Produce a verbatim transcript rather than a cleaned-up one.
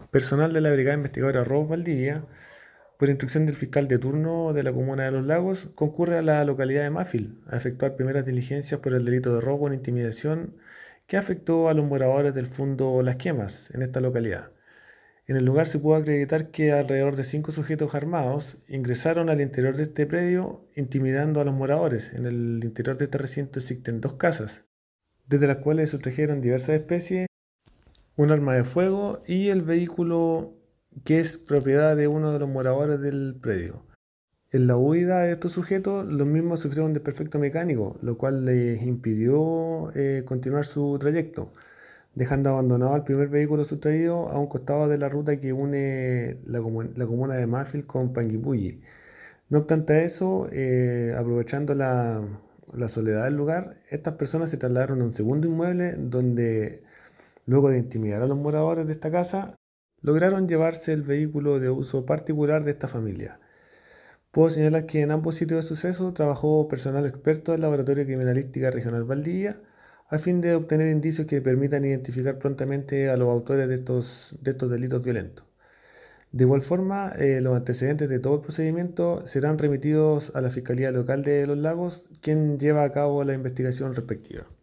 Personal de la Brigada Investigadora Robos Valdivia, por instrucción del fiscal de turno de la comuna de Los Lagos, concurre a la localidad de Mafil a efectuar primeras diligencias por el delito de robo en intimidación que afectó a los moradores del Fundo Las Quemas en esta localidad. En el lugar se pudo acreditar que alrededor de cinco sujetos armados ingresaron al interior de este predio intimidando a los moradores. En el interior de este recinto existen dos casas, desde las cuales sustrajeron diversas especies, un arma de fuego y el vehículo que es propiedad de uno de los moradores del predio. En la huida de estos sujetos, los mismos sufrieron un desperfecto mecánico, lo cual les impidió eh, continuar su trayecto, dejando abandonado al primer vehículo sustraído a un costado de la ruta que une la, comun la comuna de Mafil con Panguipulli. No obstante a eso, eh, aprovechando la, la soledad del lugar, estas personas se trasladaron a un segundo inmueble donde, luego de intimidar a los moradores de esta casa, lograron llevarse el vehículo de uso particular de esta familia. Puedo señalar que en ambos sitios de suceso trabajó personal experto del Laboratorio de Criminalística Regional Valdivia a fin de obtener indicios que permitan identificar prontamente a los autores de estos, de estos delitos violentos. De igual forma, eh, los antecedentes de todo el procedimiento serán remitidos a la Fiscalía Local de Los Lagos, quien lleva a cabo la investigación respectiva.